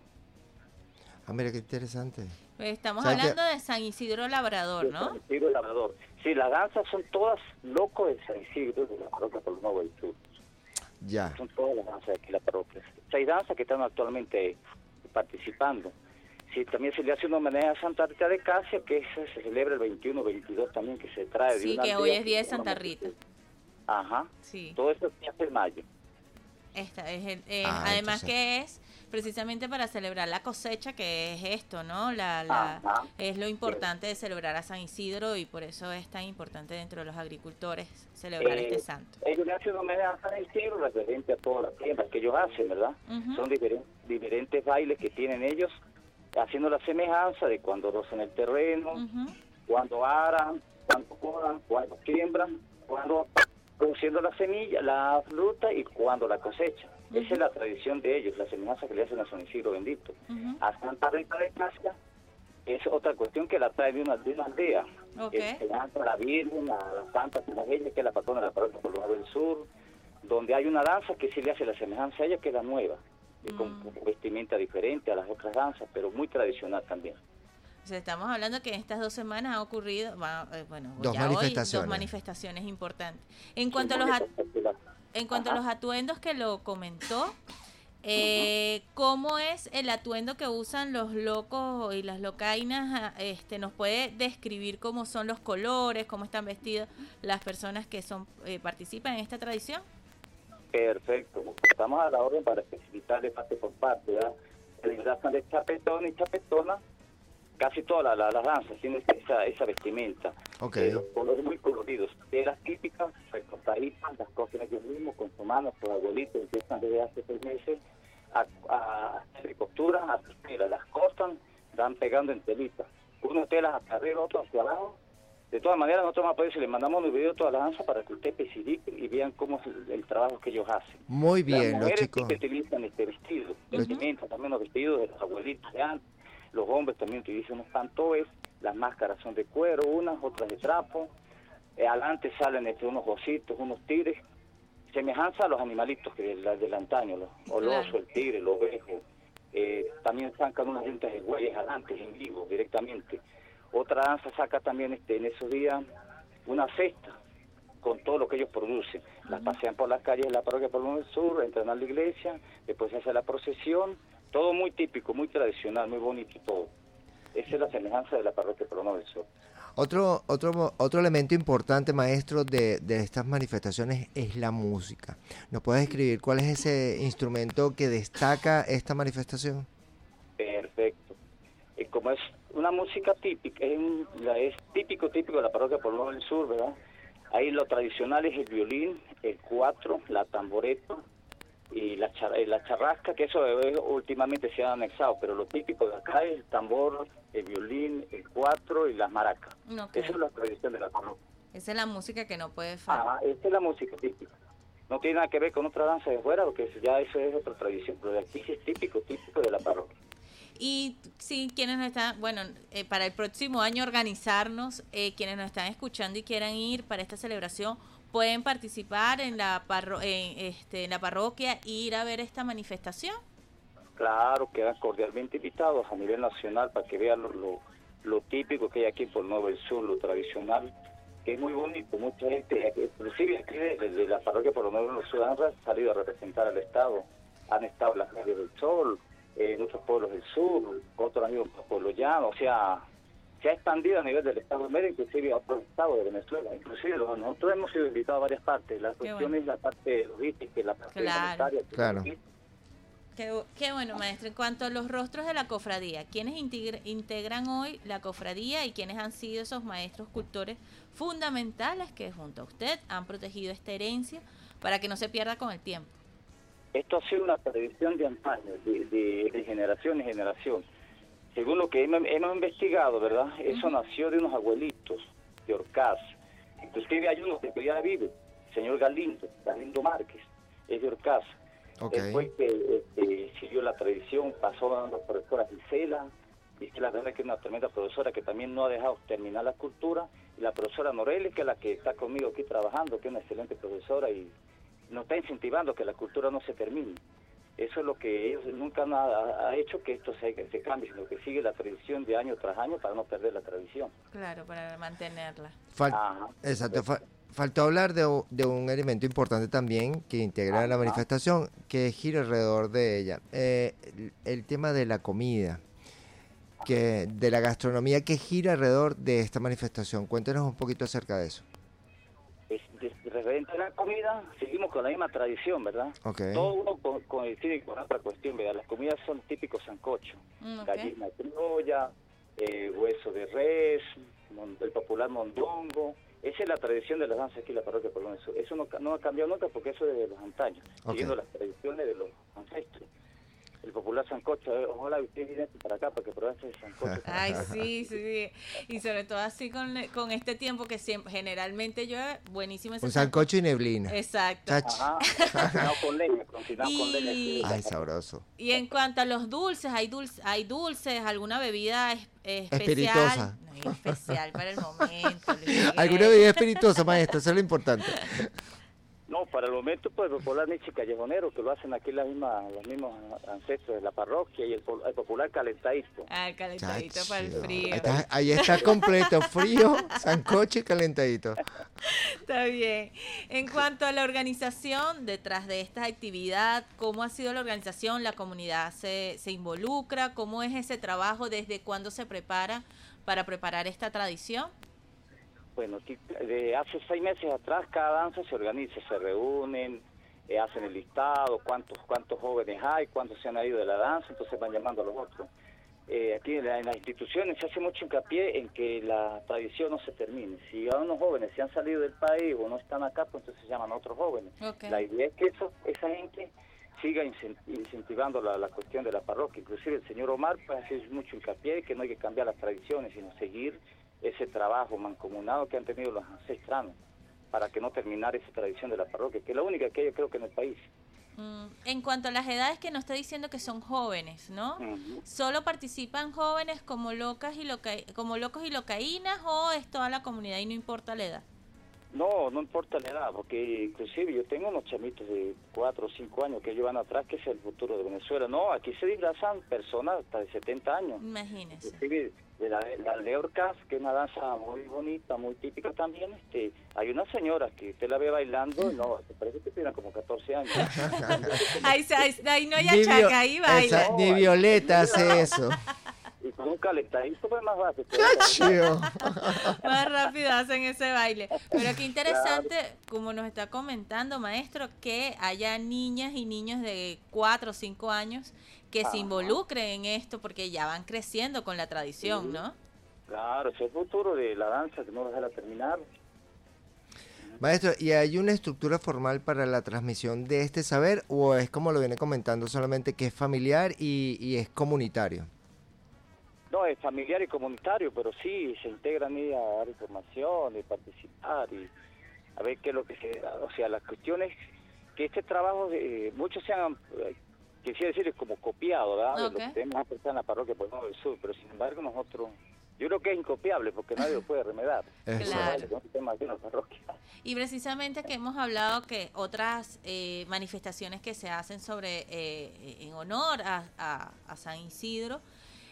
Ah, mira qué interesante. Pues estamos hablando que... de San Isidro Labrador, ¿no? San Isidro Labrador. Sí, las danzas son todas locos de San Isidro, de la parroquia Polono del Sur. Ya. Son todas las danzas de aquí la parroquia. Seis danzas que están actualmente participando. Sí, también se le hace un homenaje a Santa Rita de Casia, que ese se celebra el veintiuno veintidós también, que se trae sí, de una que hoy es día de Santa Rita. Ajá. Sí. Todo eso es en mayo. Esta es el, eh, ah, además entonces... que es precisamente para celebrar la cosecha, que es esto, ¿no? La, la es lo importante de celebrar a San Isidro y por eso es tan importante dentro de los agricultores celebrar eh, este santo. Ellos le hacen homenaje a San Isidro referente a todas las tiendas que ellos hacen, ¿verdad? Uh-huh. Son diferentes, diferentes bailes que tienen ellos, haciendo la semejanza de cuando rocen el terreno, uh-huh. cuando aran, cuando podan, cuando siembran, cuando produciendo la semilla, la fruta y cuando la cosecha. Uh-huh. Esa es la tradición de ellos, la semejanza que le hacen a San Isidro bendito. Uh-huh. A Santa Rita de Casia es otra cuestión que la trae de una, de una aldea. Okay. Se llama la Virgen, a la Santa Ella, que es la patrona de la parroquia Polono del Sur, donde hay una danza que sí le hace la semejanza a ella, que es la nueva. Y con mm. vestimenta diferente a las otras danzas, pero muy tradicional también. O sea, estamos hablando que en estas dos semanas ha ocurrido, bueno, dos ya manifestaciones. Hoy, dos manifestaciones importantes. En cuanto a los at- en cuanto Ajá. a los atuendos que lo comentó, eh, ¿cómo es el atuendo que usan los locos y las locainas? Este, ¿nos puede describir cómo son los colores, cómo están vestidos las personas que son eh, participan en esta tradición? Perfecto, estamos a la orden para especificarle parte por parte, ¿verdad? El danzan de chapetón y chapetona, casi todas las la, la danzas tienen esa, esa vestimenta. Okay. Eh, los colores muy coloridos, de las típicas, recortaditas, las cogen ellos mismos con su mano, sus abuelitos empiezan desde hace seis meses a, a hacer costura, a sus telas, las cortan, van pegando en telitas, unas telas hacia arriba, otras hacia abajo. De todas maneras, nosotros más por le mandamos un video de toda la danza para que ustedes especifiquen y vean cómo es el, el trabajo que ellos hacen. Muy bien, las los chicos. Que utilizan este vestido, vestimenta, también los vestidos de los abuelitos de antes. Los hombres también utilizan unos pantores, las máscaras son de cuero, unas, otras de trapo. Eh, adelante salen este, unos ositos, unos tigres, semejanza a los animalitos que del, del antaño, los, el oso, el tigre, el ovejo. Eh, también sacan unas juntas de bueyes adelante, en vivo, directamente. Otra danza saca también este en esos días una cesta con todo lo que ellos producen. Las pasean por las calles de la parroquia Polono del Sur, entran a la iglesia, después se hace la procesión, todo muy típico, muy tradicional, muy bonito todo. Esa es la semejanza de la parroquia Polono del Sur. Otro, otro, otro elemento importante, maestro, de, de estas manifestaciones es la música. ¿Nos puedes describir cuál es ese instrumento que destaca esta manifestación? Perfecto. Y como es una música típica, es, un, la, es típico, típico de la parroquia Polono del Sur, ¿verdad? Ahí lo tradicional es el violín, el cuatro, la tamboreta y la, char, la charrasca, que eso eh, últimamente se ha anexado, pero lo típico de acá es el tambor, el violín, el cuatro y las maracas. Okay. Esa es la tradición de la parroquia. Esa es la música que no puede faltar. Ah, esta es la música típica. No tiene nada que ver con otra danza de fuera, porque ya eso es otra tradición, pero de aquí sí es típico, típico de la parroquia. Y sí, quienes nos están, bueno, eh, para el próximo año organizarnos, eh, quienes nos están escuchando y quieran ir para esta celebración, pueden participar en la, parro en, este, en la parroquia e ir a ver esta manifestación. Claro, quedan cordialmente invitados a nivel nacional para que vean lo, lo, lo típico que hay aquí por Nuevo del Sur, lo tradicional, que es muy bonito. Mucha gente, inclusive aquí desde la parroquia por Nuevo del Sur, han salido a representar al Estado, han estado en las calles del Sol, eh, en otros pueblos del sur, otros amigos pueblos llanos, o sea, se ha expandido a nivel del Estado de Mérida, inclusive a otros estados de Venezuela. Inclusive nosotros hemos sido invitados a varias partes. La cuestión bueno. es la parte logística y la parte claro. monetaria. Claro. Qué, qué bueno, maestro. En cuanto a los rostros de la cofradía, ¿quiénes integra, integran hoy la cofradía y quiénes han sido esos maestros cultores fundamentales que junto a usted han protegido esta herencia para que no se pierda con el tiempo? Esto ha sido una tradición de antaño, de, de, de generación en generación. Según lo que hemos, hemos investigado, ¿verdad? Eso uh-huh. nació de unos abuelitos de Orcaz. Inclusive hay uno que todavía vive, el señor Galindo, Galindo Márquez, es de Orcaz. Okay. Después que este, siguió la tradición, pasó a la profesora Gisela, Gisela verdad que es una tremenda profesora que también no ha dejado terminar la cultura, y la profesora Noreli, que es la que está conmigo aquí trabajando, que es una excelente profesora y nos está incentivando que la cultura no se termine. Eso es lo que ellos nunca han ha, ha hecho que esto se, se cambie, sino que sigue la tradición de año tras año para no perder la tradición. Claro, para mantenerla. Fal Ajá. Exacto. Fa faltó hablar de, de un elemento importante también que integra Ajá. la manifestación, que gira alrededor de ella. Eh, el, el tema de la comida, que de la gastronomía que gira alrededor de esta manifestación. Cuéntenos un poquito acerca de eso. Referente a la comida, seguimos con la misma tradición, ¿verdad? Okay. Todo uno co coincide con otra cuestión, ¿verdad? Las comidas son típicos sancocho, mm, okay. gallina criolla, eh, hueso de res, el popular mondongo. Esa es la tradición de las danzas aquí en la parroquia por lo menos. Eso no, no ha cambiado nunca porque eso es de los antaños, okay. siguiendo las tradiciones de los ancestros. El popular sancocho, eh, ojalá usted viene para acá para que pruebase el sancocho. Ay, sí, sí, y sobre todo así con, con este tiempo que siempre, generalmente llueve, buenísimo ese un sancocho y neblina. Exacto. Ajá, cocinado con leña, cocinado y... con leña. Ay, sabroso. Y en cuanto a los dulces, ¿hay dulces, hay dulces, alguna bebida es, especial? Espirituosa. No, especial para el momento. ¿Alguna bebida espirituosa, maestro? Eso es lo importante. No, para el momento, pues, el popular Michi Callejonero, que lo hacen aquí la misma, los mismos ancestros de la parroquia, y el, el popular calentadito. Ah, el calentadito Chacho. Para el frío. Ahí está, ahí está completo, frío, sancocho y calentadito. Está bien. En cuanto a la organización detrás de esta actividad, ¿cómo ha sido la organización? ¿La comunidad se, se involucra? ¿Cómo es ese trabajo? ¿Desde cuándo se prepara para preparar esta tradición? Bueno, de hace seis meses atrás cada danza se organiza, se reúnen, eh, hacen el listado, cuántos cuántos jóvenes hay, cuántos se han ido de la danza, entonces van llamando a los otros. Eh, aquí en, la, en las instituciones se hace mucho hincapié en que la tradición no se termine. Si a unos jóvenes se han salido del país o no están acá, pues entonces se llaman a otros jóvenes. Okay. La idea es que eso, esa gente siga incentivando la, la cuestión de la parroquia. Inclusive el señor Omar pues hace mucho hincapié que no hay que cambiar las tradiciones, sino seguir ese trabajo mancomunado que han tenido los ancestranos para que no terminar esa tradición de la parroquia, que es la única que hay, yo creo que en el país. Mm, en cuanto a las edades que nos está diciendo que son jóvenes, ¿no? Uh-huh. ¿Solo participan jóvenes como locas y loca como locos y locaínas o es toda la comunidad y no importa la edad? No, no importa la edad, porque inclusive yo tengo unos chamitos de cuatro o cinco años que ellos van atrás, que es el futuro de Venezuela. No, aquí se disfrazan personas hasta de setenta años. Imagínese. Inclusive de la, la de Orcaz, que es una danza muy bonita, muy típica también. Este, hay una señora que usted la ve bailando y no, parece que tiene como catorce años. ahí, ahí, ahí no hay achaca, ahí baila. No, ni Violeta hace eso. Y con un calentadito pues más fácil. Más rápido hacen ese baile. Pero qué interesante, claro. Como nos está comentando, maestro, que haya niñas y niños de cuatro o cinco años que Ajá. se involucren en esto porque ya van creciendo con la tradición, sí. ¿no? Claro, ese es el futuro de la danza, que no dejará terminar. Maestro, ¿y hay una estructura formal para la transmisión de este saber o es como lo viene comentando solamente que es familiar y, y es comunitario? No, es familiar y comunitario, pero sí se integran y a dar información, y participar, y a ver qué es lo que se... O sea, la cuestión es que este trabajo, eh, muchos se han, eh, quisiera decir, es como copiado, ¿verdad? Okay. De lo que tenemos que hacer en la parroquia Pueblo del Sur, pero sin embargo nosotros... Yo creo que es incopiable porque nadie lo puede remediar. Claro. Y precisamente que hemos hablado que otras eh, manifestaciones que se hacen sobre eh, en honor a, a, a San Isidro,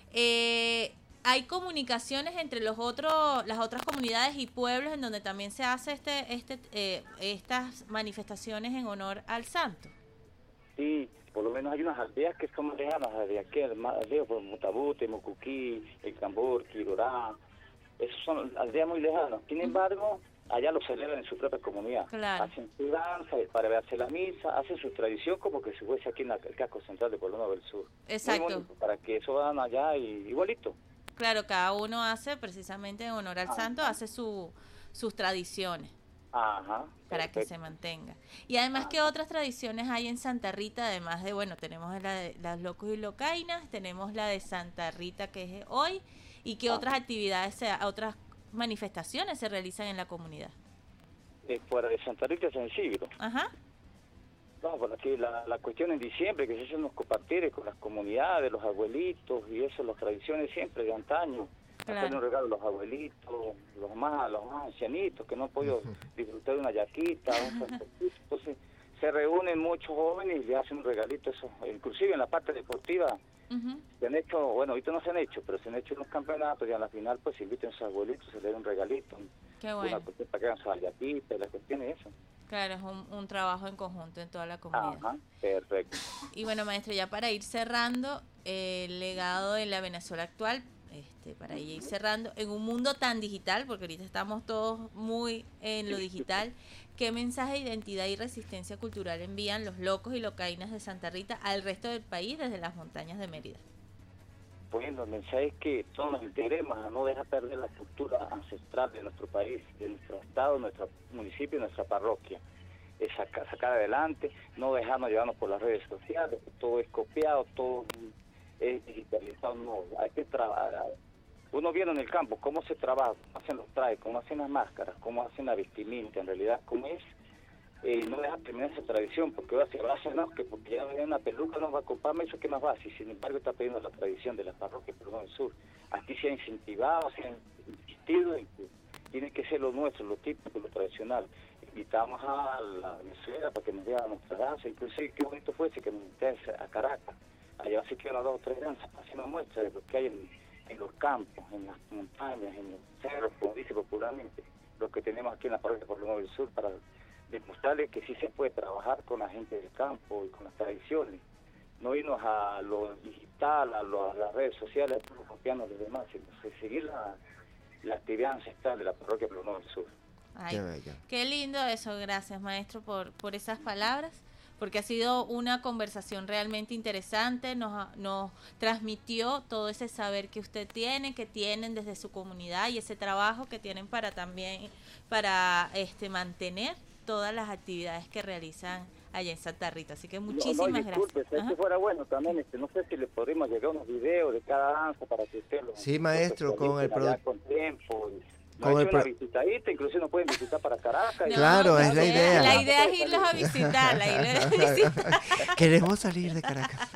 eh, hay comunicaciones entre los otros, las otras comunidades y pueblos en donde también se hace este, este, eh, estas manifestaciones en honor al santo. Sí. Por lo menos hay unas aldeas que son lejanas de aquí, aldeas por Mutabute, Mocuquí, El Cambur, Quirorá, esas son aldeas muy lejanas. Sin embargo, allá lo celebran en su propia comunidad. Claro. Hacen su danza, para verse la misa, hacen su tradición como que se fuese aquí en la, el casco central de Pueblo Nuevo del Sur. Exacto. Muy bonito, para que eso van allá y igualito. Claro, cada uno hace precisamente en honor al ah, santo, hace su, sus tradiciones. Ajá, para perfecto. Que se mantenga. Y además, ¿qué otras tradiciones hay en Santa Rita? Además de, bueno, tenemos la de las locos y locainas, tenemos la de Santa Rita que es hoy, y qué Ajá. otras actividades, se, otras manifestaciones se realizan en la comunidad. Eh, fuera de Santa Rita San Isidro. Ajá. No, por aquí la, la cuestión en diciembre, que se hacen los compartires con las comunidades, los abuelitos, y eso, las tradiciones siempre de antaño. Claro. Hacer un regalo a los abuelitos, los más, los más ancianitos que no han podido disfrutar de una yaquita, un entonces se reúnen muchos jóvenes y le hacen un regalito, eso, inclusive en la parte deportiva. Uh-huh. Se han hecho, bueno, ahorita no se han hecho, pero se han hecho unos campeonatos y a la final pues se invitan a sus abuelitos, se le da un regalito. Qué bueno. Una cuestión para que hagan sus yaquitas, la cuestión es eso. Claro, es un, un trabajo en conjunto en toda la comunidad. Ajá, perfecto. Y bueno, maestro, ya para ir cerrando, eh, el legado de la Venezuela actual, Este, para ir cerrando, en un mundo tan digital, porque ahorita estamos todos muy en lo digital, ¿qué mensaje de identidad y resistencia cultural envían los locos y locainas de Santa Rita al resto del país desde las montañas de Mérida? Bueno, el mensaje es que todos nos integremos a no dejar perder la cultura ancestral de nuestro país, de nuestro estado, nuestro municipio, nuestra parroquia. Es sacar, sacar adelante, no dejarnos llevarnos por las redes sociales, todo es copiado, todo es digitalizado, no, hay que trabajar. Uno viene en el campo, cómo se trabaja, cómo hacen los trajes, cómo hacen las máscaras, cómo hacen la vestimenta, en realidad, cómo es, eh, no deja terminar esa tradición, porque ahora se va a hacer, no, que porque ya viene una peluca, no va a comprarme eso, que más va, si sin embargo está pidiendo la tradición de las parroquias Pueblo del Sur. Aquí se ha incentivado, se ha insistido en que tiene que ser lo nuestro, lo típico, lo tradicional. Invitamos a la Venezuela para que nos vea nuestra danza, inclusive qué bonito fuese que nos invitase a Caracas. Allá sí que nos dos o tres danzas, haciendo muestras de lo que hay en, en los campos, en las montañas, en los cerros, como dice popularmente, lo que tenemos aquí en la parroquia Pueblo Nuevo del Sur, para demostrarles que sí se puede trabajar con la gente del campo y con las tradiciones, no irnos a lo digital, a, lo, a las redes sociales, a todos copiando los demás, sino seguir la, la actividad ancestral de la parroquia Pueblo Nuevo del Sur. Ay, qué, qué lindo eso, gracias maestro por, por esas palabras, porque ha sido una conversación realmente interesante, nos, nos transmitió todo ese saber que usted tiene, que tienen desde su comunidad y ese trabajo que tienen para también, para este mantener todas las actividades que realizan allá en Santa Rita, así que muchísimas no, no, disculpe, gracias. Si fuera bueno también, este, no sé si le podríamos llegar unos videos de cada danza para que usted lo... Sí, maestro, con el producto. Con tiempo y... Con no el una visitadita, inclusive nos pueden visitar para Caracas. No, claro, es la idea. La idea es irlos a visitar, la idea es visitar. Queremos salir de Caracas.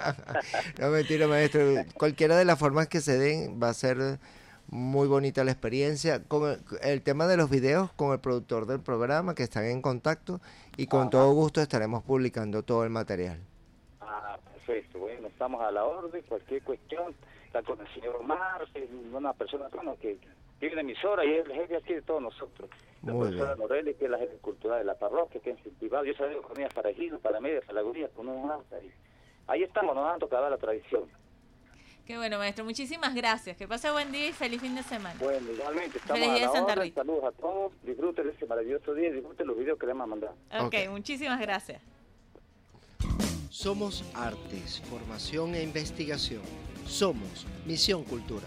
No, mentira, maestro. Cualquiera de las formas que se den va a ser muy bonita la experiencia. Con el, el tema de los videos, con el productor del programa, que están en contacto, y con Ajá. todo gusto estaremos publicando todo el material. Ah, perfecto. Bueno, estamos a la orden. Cualquier cuestión, está con el señor Omar, una persona bueno, que... tiene una emisora y es el jefe aquí de todos nosotros. La Muy profesora bien. Norelli, que es la jefe cultural de la parroquia, que ha incentivado. Yo sabía con ella para Ejido, para Media, para Laguría, con unos danzas. Ahí estamos, nos han tocado la tradición. Qué bueno, maestro. Muchísimas gracias. Que pase buen día y feliz fin de semana. Bueno, igualmente. Estamos feliz día a la de Santa orden. Rita. Saludos a todos. Disfruten de ese maravilloso día y disfruten los videos que les hemos mandado. Ok, okay. Muchísimas gracias. Somos artes, formación e investigación. Somos Misión Cultura.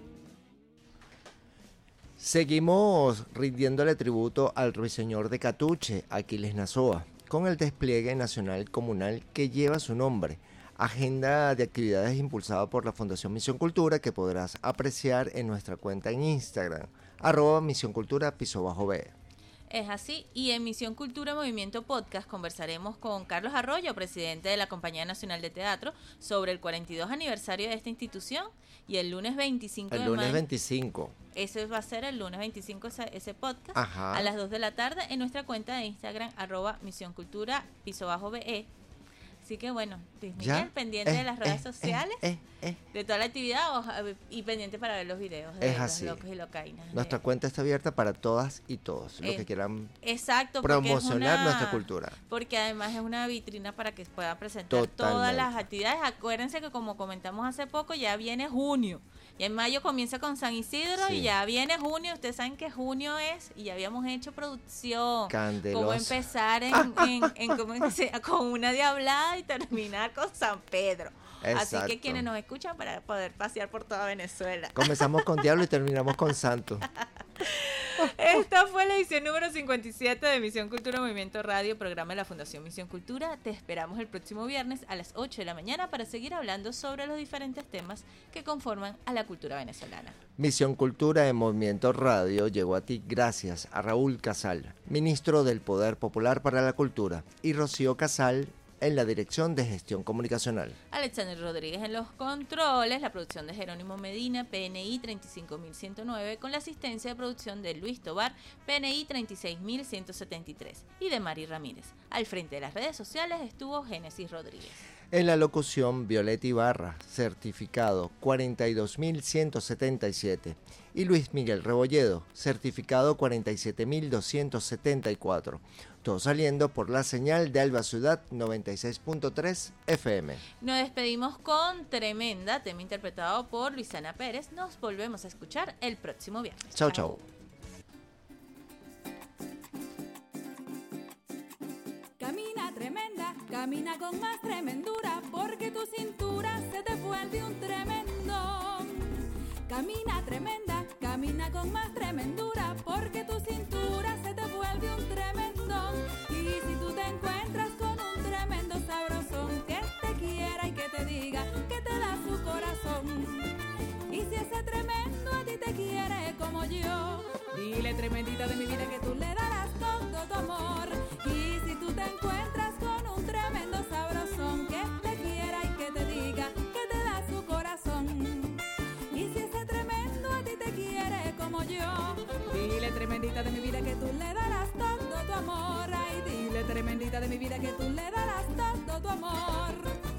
Seguimos rindiéndole tributo al ruiseñor de Catuche, Aquiles Nazoa, con el despliegue nacional comunal que lleva su nombre. Agenda de actividades impulsada por la Fundación Misión Cultura que podrás apreciar en nuestra cuenta en Instagram, arroba Misión Cultura piso bajo B. Es así, y en Misión Cultura Movimiento Podcast conversaremos con Carlos Arroyo, presidente de la Compañía Nacional de Teatro, sobre el cuarenta y dos aniversario de esta institución, y el lunes veinticinco El de lunes mayo, veinticinco. ese va a ser el lunes veinticinco ese, ese podcast, Ajá. a las dos de la tarde en nuestra cuenta de Instagram, arroba Misión Cultura piso bajo B E. Así que bueno, Luis Miguel, ¿Ya? pendiente Eh, de las redes eh, sociales, eh, eh. de toda la actividad oja- y pendiente para ver los videos de Es los así. locos y locainas. Nuestra cuenta está abierta para todas y todos los Eh, que quieran Exacto, porque es promocionar una- nuestra cultura. Porque además es una vitrina para que puedan presentar todas Totalmente. las actividades. Acuérdense que como comentamos hace poco, ya viene junio. Ya en mayo comienza con San Isidro Sí. y ya viene junio. Ustedes saben que junio es y ya habíamos hecho producción. Candelosa. Cómo empezar en, en, en cómo es que se- con una diablada y terminar con San Pedro. Así Exacto. que quienes nos escuchan para poder pasear por toda Venezuela. Comenzamos con Diablo y terminamos con Santo. Esta fue la edición número cincuenta y siete de Misión Cultura Movimiento Radio, programa de la Fundación Misión Cultura. Te esperamos el próximo viernes a las ocho de la mañana para seguir hablando sobre los diferentes temas que conforman a la cultura venezolana. Misión Cultura en Movimiento Radio llegó a ti gracias a Raúl Casal, ministro del Poder Popular para la Cultura, y Rocío Casal en la Dirección de Gestión Comunicacional. Alexander Rodríguez en los controles, la producción de Jerónimo Medina, P N I treinta y cinco mil ciento nueve, con la asistencia de producción de Luis Tobar, P N I treinta y seis mil ciento setenta y tres, y de Mari Ramírez. Al frente de las redes sociales estuvo Génesis Rodríguez. En la locución, Violeta Ibarra, certificado cuarenta y dos mil ciento setenta y siete. Y Luis Miguel Rebolledo, certificado cuarenta y siete mil doscientos setenta y cuatro. Todo saliendo por la señal de Alba Ciudad noventa y seis punto tres F M. Nos despedimos con Tremenda, tema interpretado por Luisana Pérez. Nos volvemos a escuchar el próximo viernes. Chau, chau. Camina tremenda, camina con más tremendura, porque tu cintura se te vuelve un tremendo. Camina tremenda, camina con más tremendura, porque tu cintura se te vuelve un tremendo. Y si tú te encuentras con un tremendo sabrosón que te quiera y que te diga que te da su corazón, y si ese tremendo a ti te quiere como yo, dile tremendita de mi vida que tú le darás todo tu amor. Y si tú te encuentras con un tremendo sabrosón que te quiera y que te diga que te da su corazón, y si ese tremendo a ti te quiere como yo, dile tremendita de mi vida que tú le darás todo tu amor. Ay, dile tremendita de mi vida que tú le darás todo tu amor.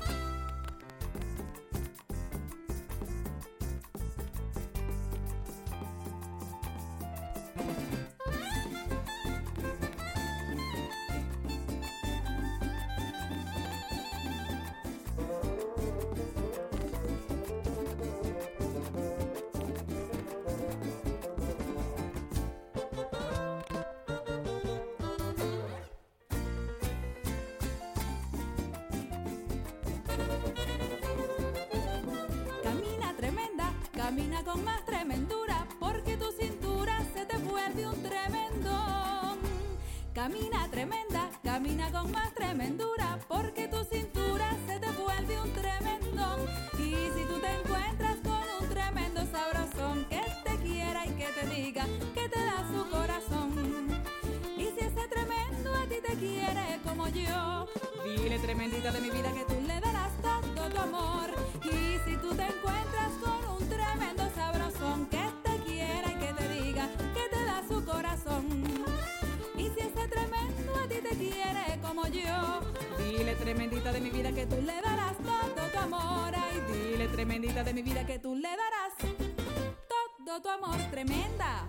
Camina tremenda, camina con más tremendura, porque tu cintura se te vuelve un tremendo. Camina tremenda, camina con más tremendura, porque tu cintura se te vuelve un tremendo. Y si tú te encuentras con un tremendo sabrosón que te quiera y que te diga que te da su corazón, y si ese tremendo a ti te quiere como yo, dile tremendita de mi vida que tú le darás todo tu amor. Y si tú te encuentras con un tremendo sabrosón que te quiera y que te diga que te da su corazón, y si ese tremendo a ti te quiere como yo, dile tremendita de mi vida que tú le darás todo tu amor. Ay, dile tremendita de mi vida que tú le darás todo tu amor. Tremenda.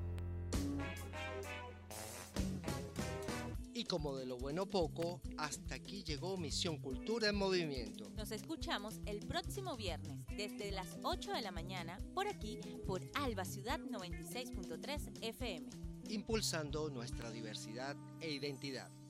Y como de lo bueno poco, hasta aquí llegó Misión Cultura en Movimiento. Nos escuchamos el próximo viernes desde las ocho de la mañana por aquí, por Alba Ciudad noventa y seis punto tres F M. Impulsando nuestra diversidad e identidad.